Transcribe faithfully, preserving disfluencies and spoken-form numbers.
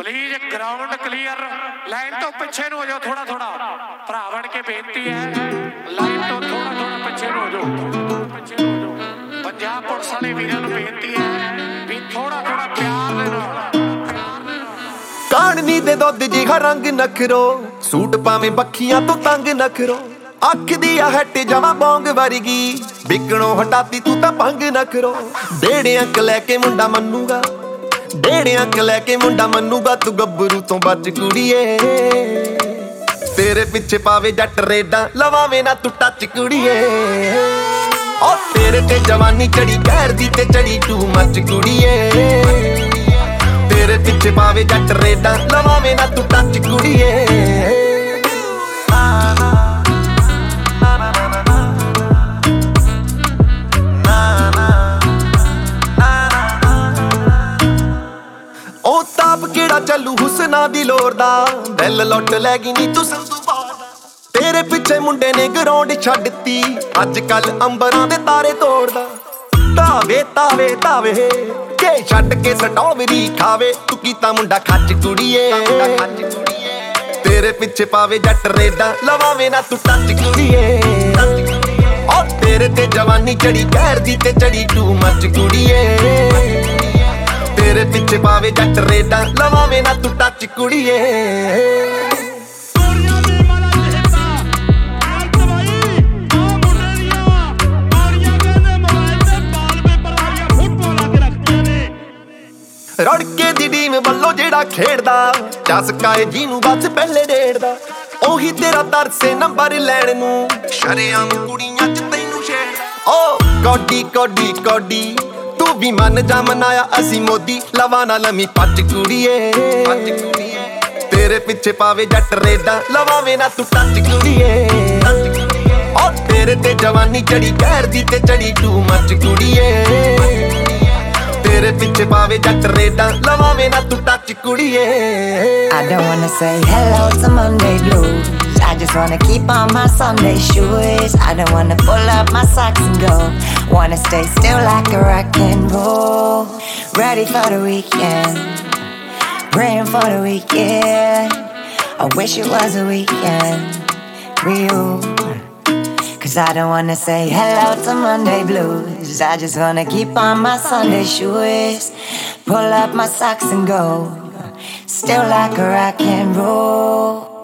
Please ground clear line तो पिछे हो जाओ थोड़ा थोड़ा भरा बन के बेनती है लाइन तो थोड़ा थोड़ा पिछे हो जाओ पिछे हो जाओ पंजाब पुलिस वाले वीरों को बेनती है भी थोड़ा थोड़ा प्यार दे काननी दे दुध जिहा रंग नखरो सूट पावे बखियां तो तंग नखरो अख दी हट जमा बोंग वर्गी बिकणों हटाती तू तां भंग नखरो डेढ़ अंक लैके मुंडा मन्नूगा डेढ़ अंक लैके मुंडा मन्नूगा तू गब्बरू तो बच कुड़िए तेरे पिछे पावे जट रेडा लवावे ना तू टच कुड़िए ओ तेरे ते जवानी चढ़ी कहर दी ते चढ़ी टू मच कुड़िए तेरे पिछे पावे जट रेडा लवावे ना तू टच कुड़िए ओ ताप केड़ा चलू हुसना दी लोर दा दिल लुट लैगी नी तू संधू बार तेरे पिछे मुंडे ने ग्राउंड छड्डती अज कल अंबरां दे तारे तोड़दा तावे तावे तावे के छड्ड के स्ट्रॉबेरी खावे तू कीता मुंडा खच कुड़िए तेरे पिछे पावे जट रेडा लवावे ना तू टच कुड़िए ओ तेरे ते जवानी चढ़ी कहर दी ते चढ़ी टू मच कुड़िए तेरे पिछे पावे जट रेडा लवावे ना तू टच कुड़िए रड़के दी टीम बल्लो जेड़ा खेड़दा चसकाए जीनू बस पहले डेढ़दा ओही तेरा तरसे नंबर लैण नू शरेआम कुड़ियां च तैनू छेड़दा ओ कोडी कोडी कोडी तू भी मन जा मनाया असी मोदी लवाना लमी पच कुड़िए तेरे पिछे पावे जट रेडा लवावे ना तू टच कुड़िए ओ तेरे ते जवानी चढ़ी कहर दी ते चढ़ी टू मच कुड़िए तेरे पिछे पावे जट रेडा लवावे ना तू टच कुड़िए I don't wanna say hello to Monday blues. I just wanna keep on my Sunday shoes. I don't wanna pull up my socks and go. Wanna stay still like a rock and roll. Ready for the weekend, praying for the weekend. I wish it was a weekend for you. Cause I don't wanna say hello to Monday blues. I just wanna keep on my Sunday shoes. Pull up my socks and go. Still like a rock and roll.